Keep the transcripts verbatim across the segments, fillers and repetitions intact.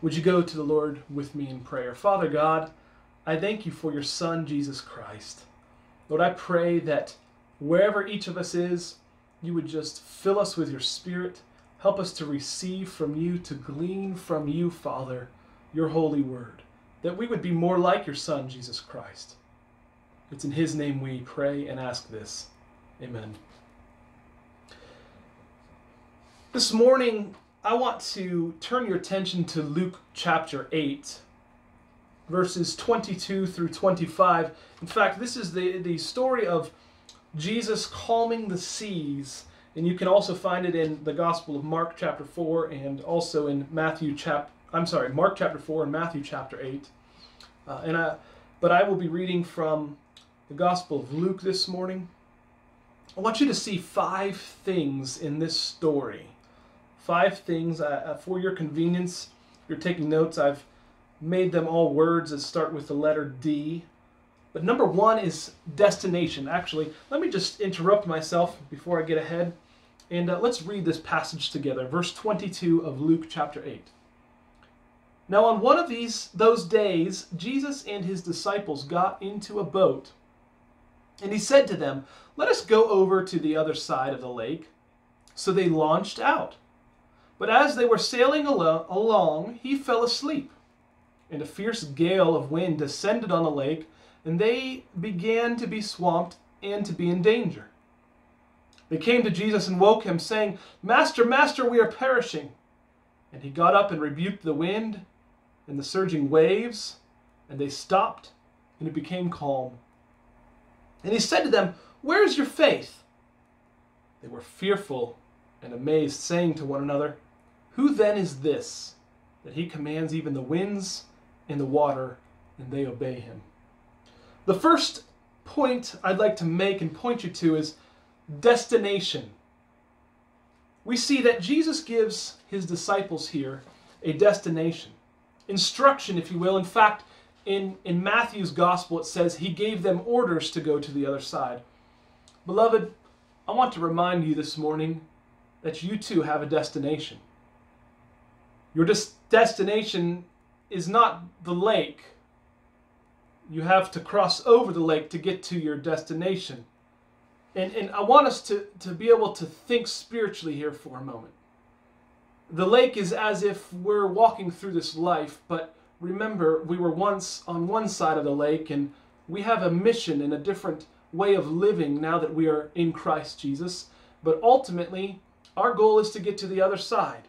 Would you go to the Lord with me in prayer? Father God, I thank you for your Son, Jesus Christ. Lord, I pray that wherever each of us is, you would just fill us with your Spirit. Help us to receive from you, to glean from you, Father, your holy word, that we would be more like your Son, Jesus Christ. It's in his name we pray and ask this. Amen. This morning, I want to turn your attention to Luke chapter eight, verses twenty-two through twenty-five. In fact, this is the, the story of Jesus calming the seas, and you can also find it in the Gospel of Mark chapter four and also in Matthew chapter, I'm sorry, Mark chapter four and Matthew chapter eight. Uh, and I, but I will be reading from the Gospel of Luke this morning. I want you to see five things in this story. Five things uh, for your convenience. If you're taking notes, I've made them all words that start with the letter D. But number one is destination. Actually, let me just interrupt myself before I get ahead. And uh, let's read this passage together. Verse twenty-two of Luke chapter eight. Now on one of these those days, Jesus and his disciples got into a boat. And he said to them, "Let us go over to the other side of the lake." So they launched out. But as they were sailing al- along, he fell asleep. And a fierce gale of wind descended on the lake, and they began to be swamped and to be in danger. They came to Jesus and woke him, saying, "Master, Master, we are perishing." And he got up and rebuked the wind and the surging waves, and they stopped, and it became calm. And he said to them, "Where is your faith?" They were fearful and amazed, saying to one another, "Who then is this, that he commands even the winds and the water, and they obey him?" The first point I'd like to make and point you to is destination. We see that Jesus gives his disciples here a destination. Instruction, if you will. In fact, in, in Matthew's gospel it says he gave them orders to go to the other side. Beloved, I want to remind you this morning that you too have a destination. Your des- destination is not the lake. You have to cross over the lake to get to your destination. And, and I want us to, to be able to think spiritually here for a moment. The lake is as if we're walking through this life, but remember, we were once on one side of the lake, and we have a mission and a different way of living now that we are in Christ Jesus. But ultimately, our goal is to get to the other side.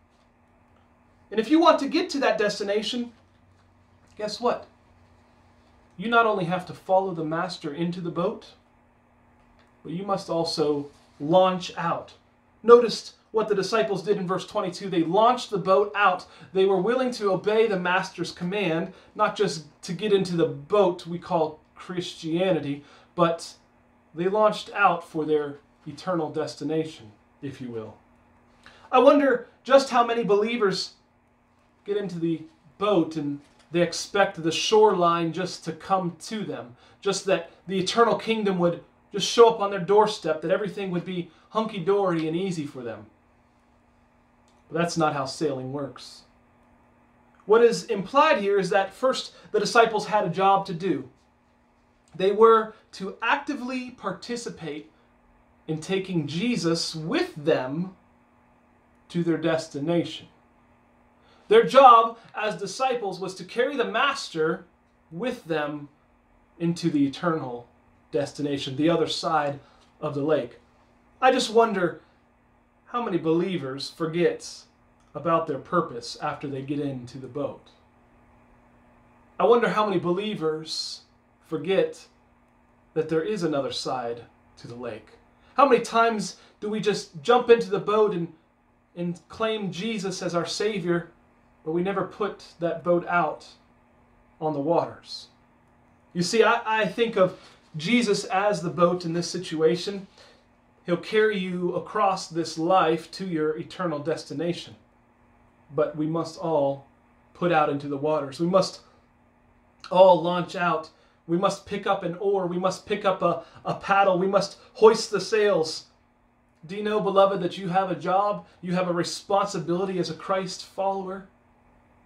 And if you want to get to that destination, guess what? You not only have to follow the master into the boat, but you must also launch out. Notice what the disciples did in verse twenty-two. They launched the boat out. They were willing to obey the master's command, not just to get into the boat we call Christianity, but they launched out for their eternal destination, if you will. I wonder just how many believers get into the boat and they expect the shoreline just to come to them, just that the eternal kingdom would just show up on their doorstep, that everything would be hunky-dory and easy for them. But that's not how sailing works. What is implied here is that first the disciples had a job to do. They were to actively participate in taking Jesus with them to their destination. Their job as disciples was to carry the master with them into the eternal destination, the other side of the lake. I just wonder how many believers forget about their purpose after they get into the boat. I wonder how many believers forget that there is another side to the lake. How many times do we just jump into the boat and, and claim Jesus as our Savior, but we never put that boat out on the waters? You see, I, I think of Jesus as the boat in this situation. He'll carry you across this life to your eternal destination. But we must all put out into the waters. We must all launch out. We must pick up an oar. We must pick up a, a paddle. We must hoist the sails. Do you know, beloved, that you have a job? You have a responsibility as a Christ follower?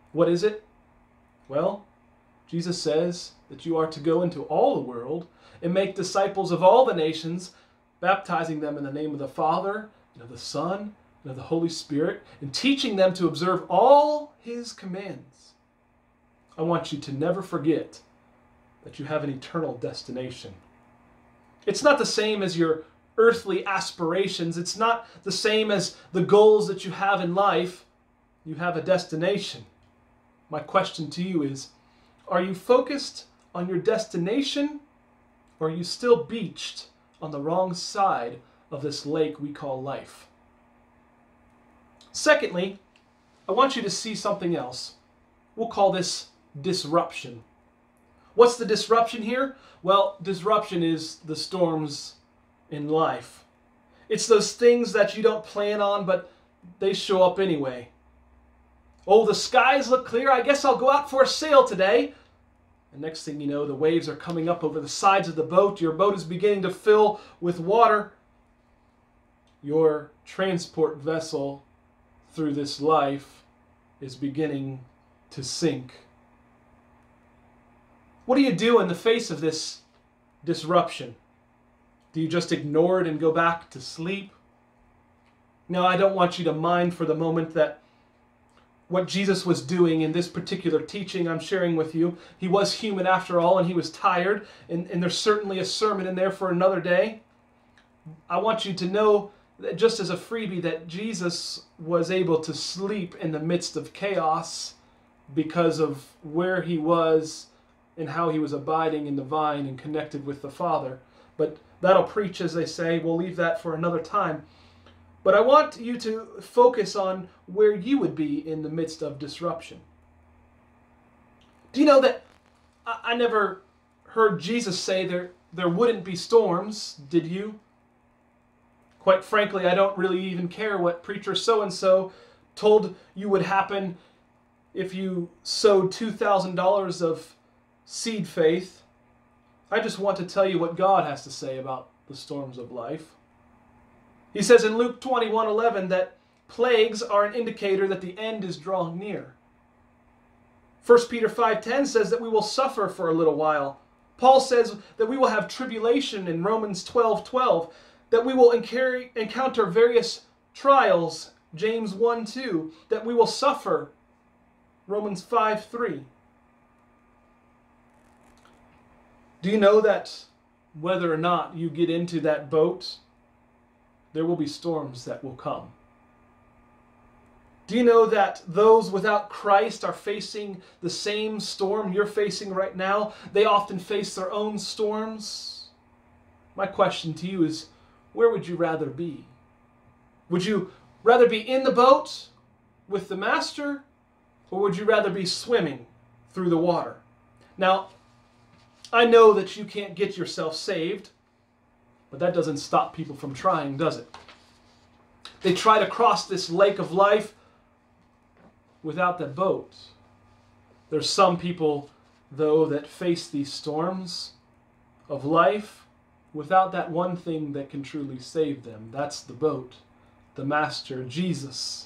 What is it? Well, Jesus says that you are to go into all the world and make disciples of all the nations, baptizing them in the name of the Father, and of the Son, and of the Holy Spirit, and teaching them to observe all His commands. I want you to never forget that you have an eternal destination. It's not the same as your earthly aspirations. It's not the same as the goals that you have in life. You have a destination. My question to you is, are you focused on your destination, or are you still beached on the wrong side of this lake we call life? Secondly, I want you to see something else. We'll call this disruption. What's the disruption here? Well, disruption is the storms in life. It's those things that you don't plan on, but they show up anyway. Oh, the skies look clear. I guess I'll go out for a sail today. And next thing you know, the waves are coming up over the sides of the boat. Your boat is beginning to fill with water. Your transport vessel through this life is beginning to sink. What do you do in the face of this disruption? Do you just ignore it and go back to sleep? No, I don't want you to mind for the moment that what Jesus was doing in this particular teaching I'm sharing with you. He was human after all, and he was tired, and, and there's certainly a sermon in there for another day. I want you to know that just as a freebie that Jesus was able to sleep in the midst of chaos because of where he was and how he was abiding in the vine and connected with the Father. But that'll preach, as they say. We'll leave that for another time. But I want you to focus on where you would be in the midst of disruption. Do you know that I, I never heard Jesus say there, there wouldn't be storms, did you? Quite frankly, I don't really even care what preacher so-and-so told you would happen if you sowed two thousand dollars of seed faith. I just want to tell you what God has to say about the storms of life. He says in Luke twenty-one eleven that plagues are an indicator that the end is drawing near. First Peter five ten says that we will suffer for a little while. Paul says that we will have tribulation in Romans twelve twelve, that we will encounter various trials, James one two, that we will suffer, Romans five three. Do you know that whether or not you get into that boat, there will be storms that will come? Do you know that those without Christ are facing the same storm you're facing right now? They often face their own storms. My question to you is, where would you rather be? Would you rather be in the boat with the Master, or would you rather be swimming through the water? Now, I know that you can't get yourself saved, but that doesn't stop people from trying, does it? They try to cross this lake of life without that boat. There's some people, though, that face these storms of life without that one thing that can truly save them. That's the boat, the Master, Jesus.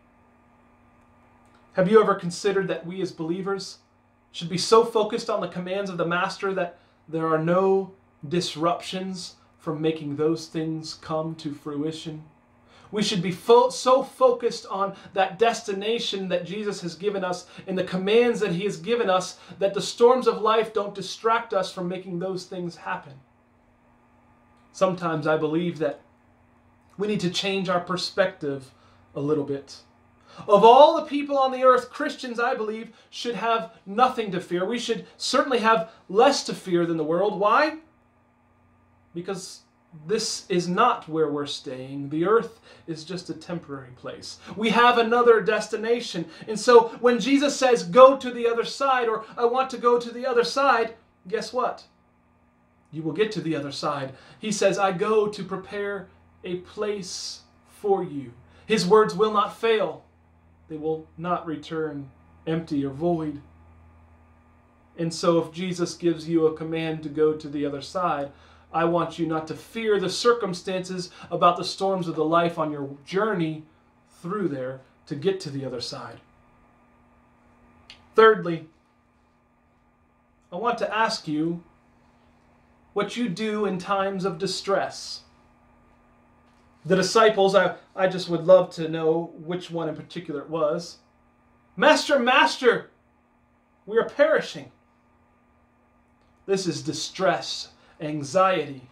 Have you ever considered that we as believers should be so focused on the commands of the Master that there are no disruptions from making those things come to fruition? We should be fo- so focused on that destination that Jesus has given us and the commands that he has given us that the storms of life don't distract us from making those things happen. Sometimes I believe that we need to change our perspective a little bit. Of all the people on the earth, Christians, I believe, should have nothing to fear. We should certainly have less to fear than the world. Why? Because this is not where we're staying. The earth is just a temporary place. We have another destination. And so when Jesus says, go to the other side, or I want to go to the other side, guess what? You will get to the other side. He says, I go to prepare a place for you. His words will not fail. They will not return empty or void. And so if Jesus gives you a command to go to the other side, I want you not to fear the circumstances about the storms of the life on your journey through there to get to the other side. Thirdly, I want to ask you what you do in times of distress. The disciples, I, I just would love to know which one in particular it was. Master, Master, we are perishing. This is distress, anxiety.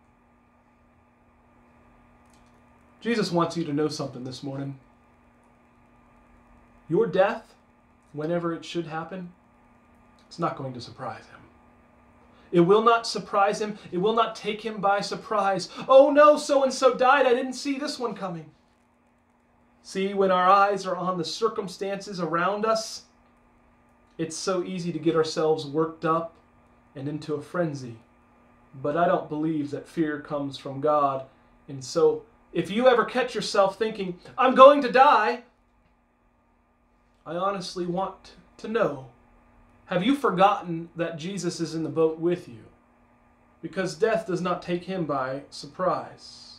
Jesus wants you to know something this morning. Your death, whenever it should happen, it's not going to surprise him. It will not surprise him. It will not take him by surprise. Oh no, so-and-so died. I didn't see this one coming. See, when our eyes are on the circumstances around us, it's so easy to get ourselves worked up and into a frenzy. But I don't believe that fear comes from God. And so, if you ever catch yourself thinking, I'm going to die, I honestly want to know, have you forgotten that Jesus is in the boat with you? Because death does not take him by surprise.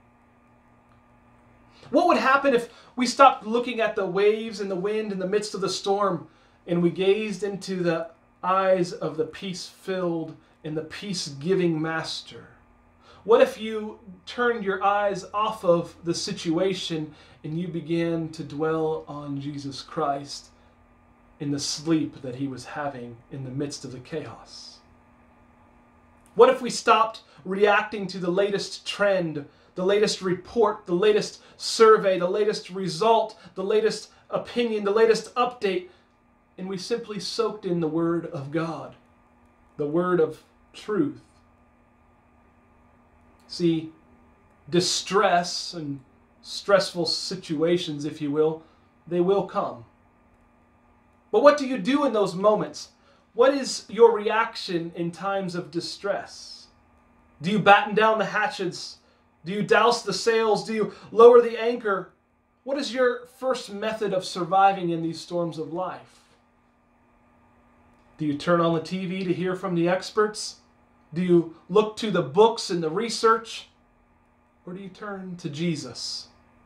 What would happen if we stopped looking at the waves and the wind in the midst of the storm and we gazed into the eyes of the peace-filled and the peace-giving Master? What if you turned your eyes off of the situation and you began to dwell on Jesus Christ in the sleep that he was having in the midst of the chaos? What if we stopped reacting to the latest trend, the latest report, the latest survey, the latest result, the latest opinion, the latest update, and we simply soaked in the Word of God, the Word of truth? See, distress and stressful situations, if you will, they will come. But what do you do in those moments? What is your reaction in times of distress? Do you batten down the hatches? Do you douse the sails? Do you lower the anchor? What is your first method of surviving in these storms of life? Do you turn on the T V to hear from the experts? Do you look to the books and the research? Or do you turn to Jesus?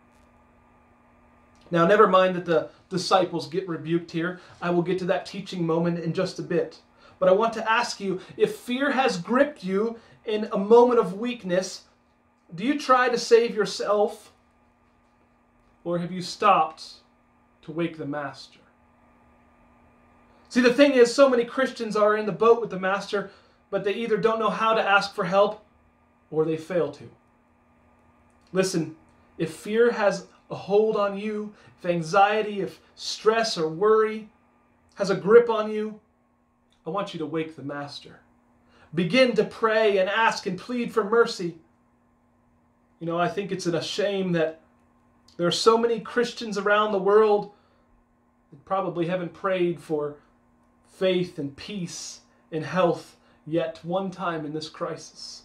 Now, never mind that the disciples get rebuked here. I will get to that teaching moment in just a bit. But I want to ask you, if fear has gripped you in a moment of weakness, do you try to save yourself? Or have you stopped to wake the Master? See, the thing is, so many Christians are in the boat with the Master, but they either don't know how to ask for help or they fail to. Listen, if fear has a hold on you, if anxiety, if stress or worry has a grip on you, I want you to wake the Master. Begin to pray and ask and plead for mercy. You know, I think it's a shame that there are so many Christians around the world that probably haven't prayed for faith and peace and health yet one time in this crisis.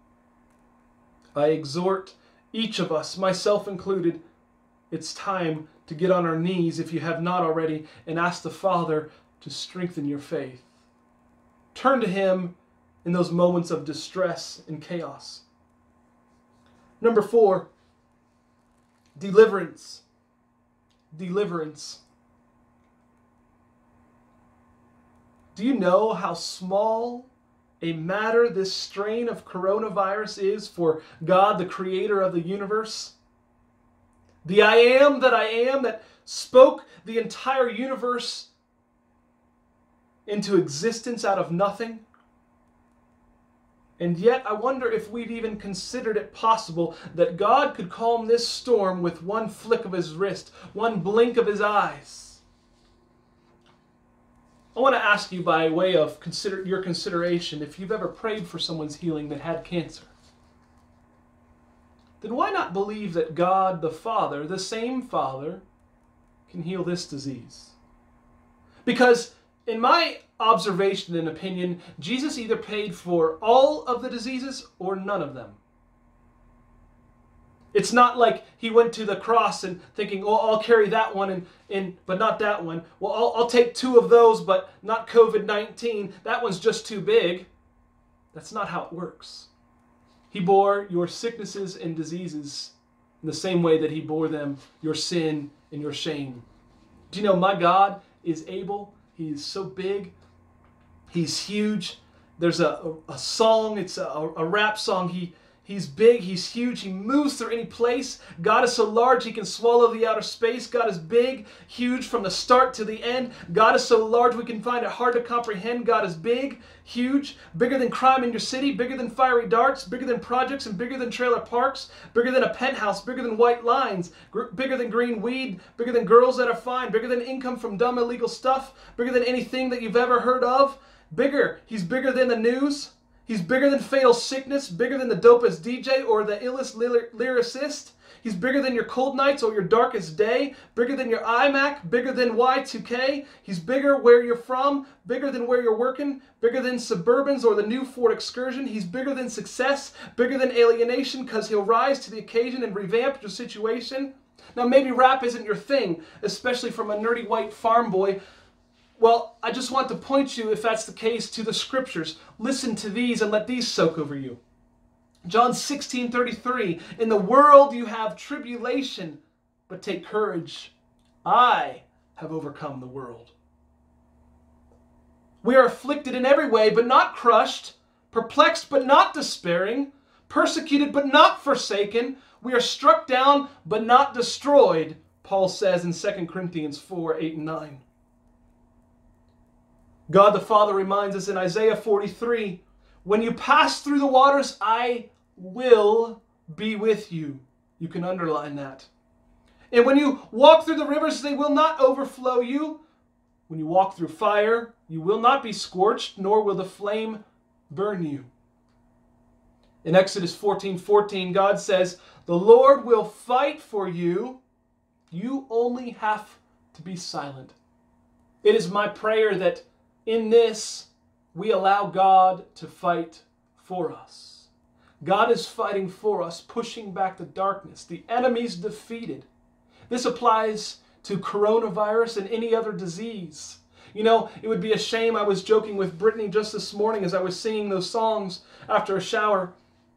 I exhort each of us, myself included, it's time to get on our knees, if you have not already, and ask the Father to strengthen your faith. Turn to Him in those moments of distress and chaos. Number four, deliverance. Deliverance. Do you know how small a matter this strain of coronavirus is for God, the creator of the universe? The I am that I am that spoke the entire universe into existence out of nothing. And yet I wonder if we've even considered it possible that God could calm this storm with one flick of His wrist, one blink of His eyes. I want to ask you, by way of consider your consideration, if you've ever prayed for someone's healing that had cancer. Then why not believe that God the Father, the same Father, can heal this disease? Because in my observation and opinion, Jesus either paid for all of the diseases or none of them. It's not like He went to the cross and thinking, oh, I'll carry that one, and, and but not that one. Well, I'll, I'll take two of those, but not COVID nineteen. That one's just too big. That's not how it works. He bore your sicknesses and diseases in the same way that He bore them, your sin and your shame. Do you know my God is able? He's so big. He's huge. There's a, a, a song. It's a, a rap song. He He's big, he's huge, he moves through any place. God is so large he can swallow the outer space. God is big, huge from the start to the end. God is so large we can find it hard to comprehend. God is big, huge, bigger than crime in your city, bigger than fiery darts, bigger than projects and bigger than trailer parks, bigger than a penthouse, bigger than white lines, gr- bigger than green weed, bigger than girls that are fine, bigger than income from dumb illegal stuff, bigger than anything that you've ever heard of. Bigger, he's bigger than the news. He's bigger than fatal sickness, bigger than the dopest D J or the illest lyr- lyricist. He's bigger than your cold nights or your darkest day, bigger than your iMac, bigger than Y two K. He's bigger where you're from, bigger than where you're working, bigger than Suburbans or the new Ford Excursion. He's bigger than success, bigger than alienation, because he'll rise to the occasion and revamp your situation. Now maybe rap isn't your thing, especially from a nerdy white farm boy. Well, I just want to point you, if that's the case, to the scriptures. Listen to these and let these soak over you. John sixteen thirty-three, in the world you have tribulation, but take courage. I have overcome the world. We are afflicted in every way, but not crushed, perplexed, but not despairing, persecuted, but not forsaken. We are struck down, but not destroyed, Paul says in Second Corinthians four, eight, and nine. God the Father reminds us in Isaiah forty-three, when you pass through the waters, I will be with you. You can underline that. And when you walk through the rivers, they will not overflow you. When you walk through fire, you will not be scorched, nor will the flame burn you. In Exodus fourteen fourteen, God says, the Lord will fight for you. You only have to be silent. It is my prayer that in this, we allow God to fight for us. God is fighting for us, pushing back the darkness. The enemy's defeated. This applies to coronavirus and any other disease. You know, it would be a shame. I was joking with Brittany just this morning as I was singing those songs after a shower.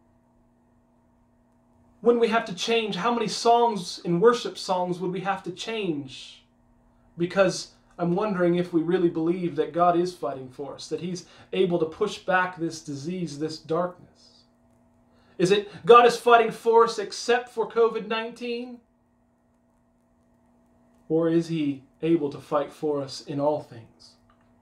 When we have to change, how many songs in worship songs would we have to change? Because I'm wondering if we really believe that God is fighting for us, that he's able to push back this disease, this darkness. Is it God is fighting for us except for COVID nineteen? Or is he able to fight for us in all things?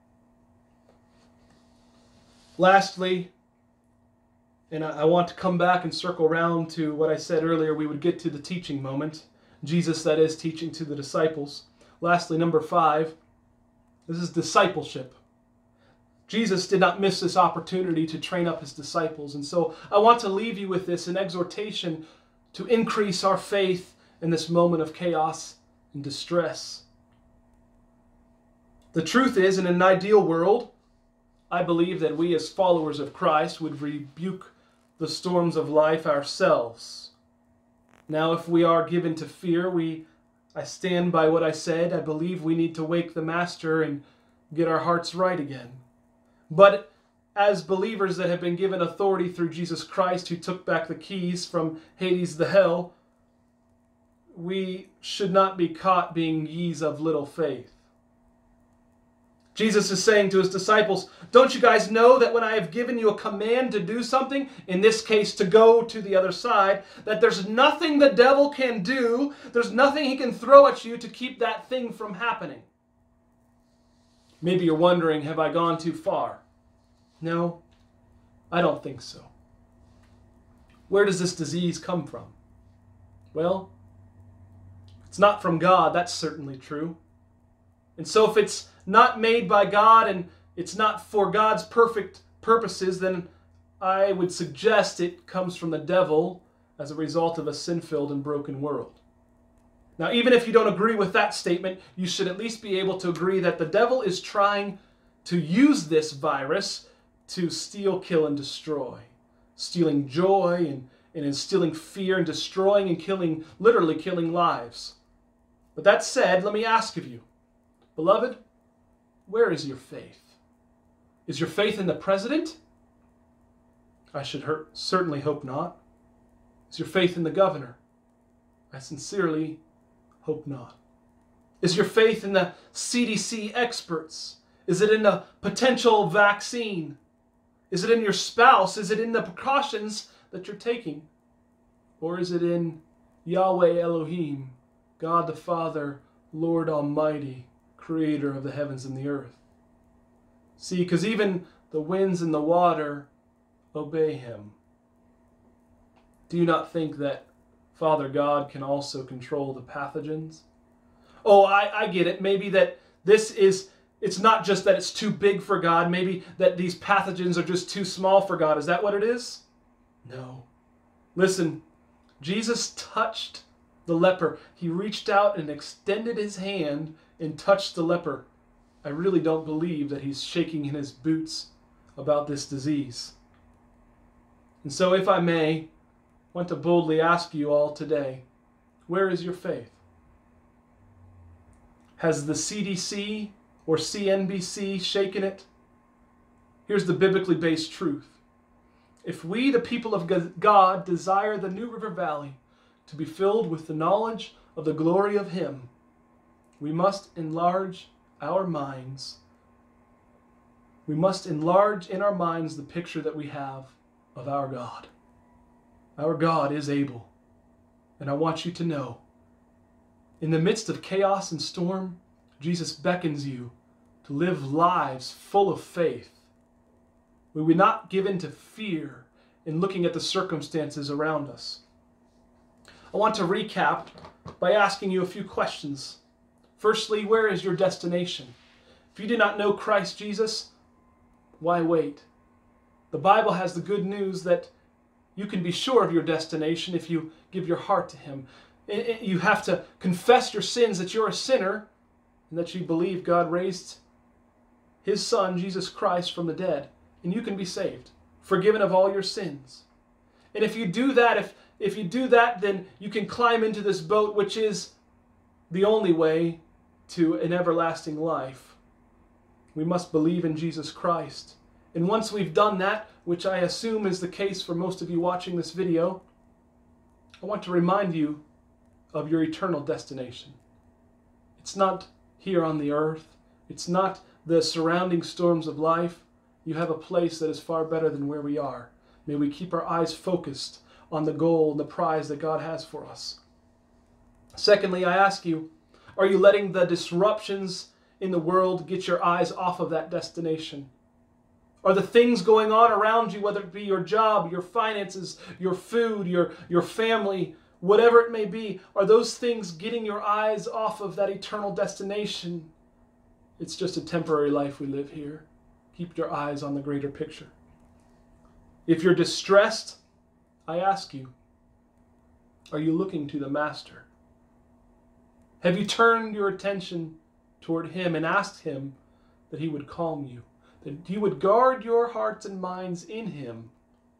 Lastly, and I want to come back and circle around to what I said earlier, we would get to the teaching moment. Jesus, that is, teaching to the disciples. Lastly, number five, this is discipleship. Jesus did not miss this opportunity to train up his disciples. And so I want to leave you with this, an exhortation to increase our faith in this moment of chaos and distress. The truth is, in an ideal world, I believe that we as followers of Christ would rebuke the storms of life ourselves. Now, if we are given to fear, we I stand by what I said. I believe we need to wake the Master and get our hearts right again. But as believers that have been given authority through Jesus Christ, who took back the keys from Hades the hell, we should not be caught being ye's of little faith. Jesus is saying to his disciples, don't you guys know that when I have given you a command to do something, in this case to go to the other side, that there's nothing the devil can do, there's nothing he can throw at you to keep that thing from happening? Maybe you're wondering, have I gone too far? No, I don't think so. Where does this disease come from? Well, it's not from God, that's certainly true. And so if it's not made by God and it's not for God's perfect purposes, then I would suggest it comes from the devil as a result of a sin-filled and broken world. Now, even if you don't agree with that statement, you should at least be able to agree that the devil is trying to use this virus to steal, kill, and destroy. Stealing joy and, and instilling fear and destroying and killing, literally killing lives. But that said, let me ask of you, beloved, where is your faith? Is your faith in the president? I should hurt, certainly hope not. Is your faith in the governor? I sincerely hope not. Is your faith in the C D C experts? Is it in a potential vaccine? Is it in your spouse? Is it in the precautions that you're taking? Or is it in Yahweh Elohim, God the Father, Lord Almighty, creator of the heavens and the earth? See, because even the winds and the water obey him. Do you not think that Father God can also control the pathogens? Oh, I, I get it. Maybe that this is, it's not just that it's too big for God. Maybe that these pathogens are just too small for God. Is that what it is? No. Listen, Jesus touched the leper. He reached out and extended his hand and touched the leper. I really don't believe that he's shaking in his boots about this disease. And so, if I may, I want to boldly ask you all today, where is your faith? Has the C D C or C N B C shaken it? Here's the biblically based truth. If we, the people of God, desire the New River Valley to be filled with the knowledge of the glory of Him, we must enlarge our minds. We must enlarge in our minds the picture that we have of our God. Our God is able. And I want you to know, in the midst of chaos and storm, Jesus beckons you to live lives full of faith. We would not give in to fear in looking at the circumstances around us. I want to recap by asking you a few questions. Firstly, where is your destination? If you do not know Christ Jesus, why wait? The Bible has the good news that you can be sure of your destination if you give your heart to Him. You have to confess your sins, that you're a sinner, and that you believe God raised His Son, Jesus Christ, from the dead, and you can be saved, forgiven of all your sins. And if you do that, if, if you do that, then you can climb into this boat, which is the only way to an everlasting life. We must believe in Jesus Christ. And once we've done that, which I assume is the case for most of you watching this video, I want to remind you of your eternal destination. It's not here on the earth. It's not the surrounding storms of life. You have a place that is far better than where we are. May we keep our eyes focused on the goal and the prize that God has for us. Secondly, I ask you, are you letting the disruptions in the world get your eyes off of that destination? Are the things going on around you, whether it be your job, your finances, your food, your, your family, whatever it may be, are those things getting your eyes off of that eternal destination? It's just a temporary life we live here. Keep your eyes on the greater picture. If you're distressed, I ask you, are you looking to the Master? Have you turned your attention toward Him and asked Him that He would calm you, that you would guard your hearts and minds in Him?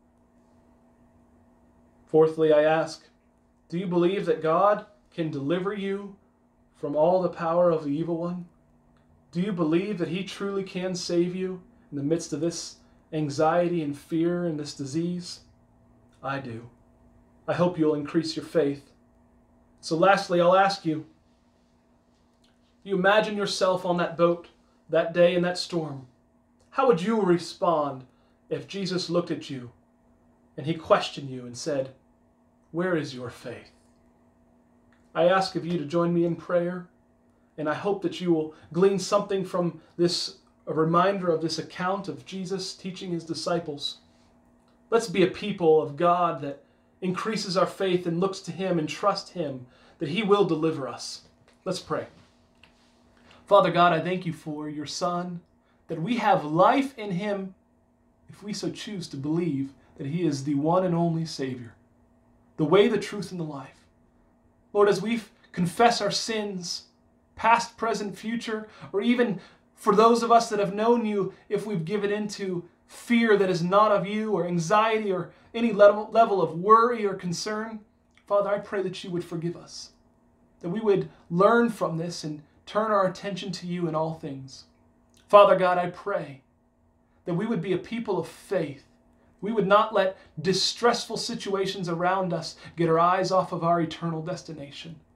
Fourthly, I ask, do you believe that God can deliver you from all the power of the evil one? Do you believe that He truly can save you in the midst of this anxiety and fear and this disease? I do. I hope you'll increase your faith. So lastly, I'll ask you, you imagine yourself on that boat that day in that storm. How would you respond if Jesus looked at you and He questioned you and said, where is your faith? I ask of you to join me in prayer, and I hope that you will glean something from this, a reminder of this account of Jesus teaching His disciples. Let's be a people of God that increases our faith and looks to Him and trusts Him that He will deliver us. Let's pray. Father God, I thank You for Your Son, that we have life in Him if we so choose to believe that He is the one and only Savior, the way, the truth, and the life. Lord, as we confess our sins, past, present, future, or even for those of us that have known You, if we've given into fear that is not of You, or anxiety, or any level, level of worry or concern, Father, I pray that You would forgive us, that we would learn from this and turn our attention to You in all things. Father God, I pray that we would be a people of faith. We would not let distressful situations around us get our eyes off of our eternal destination.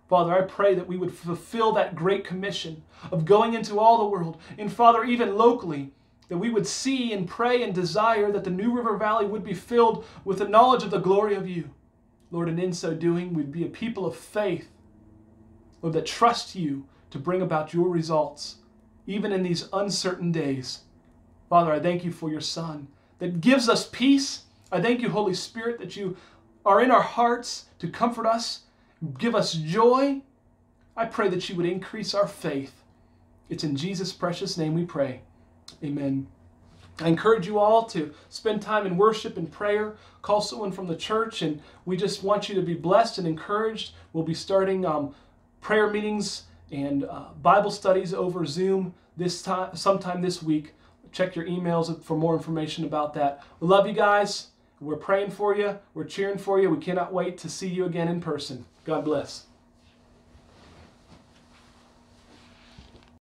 Father, I pray that we would fulfill that great commission of going into all the world. And Father, even locally, that we would see and pray and desire that the New River Valley would be filled with the knowledge of the glory of you. Lord, and in so doing, we'd be a people of faith, Lord, that trust you to bring about your results, even in these uncertain days. Father, I thank you for your Son that gives us peace. I thank you, Holy Spirit, that you are in our hearts to comfort us, give us joy. I pray that you would increase our faith. It's in Jesus' precious name we pray. Amen. I encourage you all to spend time in worship and prayer. Call someone from the church, and we just want you to be blessed and encouraged. We'll be starting um, prayer meetings and uh, Bible studies over Zoom this time, sometime this week. Check your emails for more information about that. We love you guys. We're praying for you. We're cheering for you. We cannot wait to see you again in person. God bless.